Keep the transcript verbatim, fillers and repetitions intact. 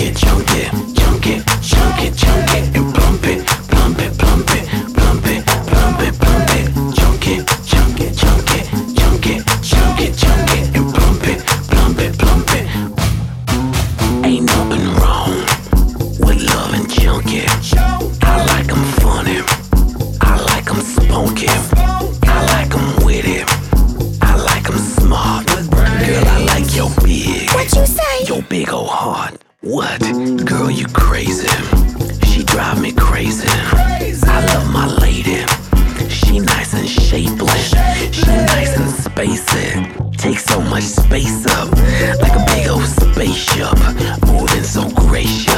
it, chunk it, chunk it, chunk it, chunk it, and plump it, plump it, plump it, plump it, plump it, plump it, chunk it, chunk it, chunk it, chunk it, chunk it, chunk it, and plump it, plump it, plump it. Ain't nothing wrong with love and junkie. I like 'em funny, I like 'em spunky, I like 'em witty, I like 'em smart. Girl, I like your big, what you say? your big old heart. What? Girl, you crazy. She drive me crazy. I love my lady. She nice and shapely. She nice and spacey. Take so much space up, like a big old spaceship, moving so gracious.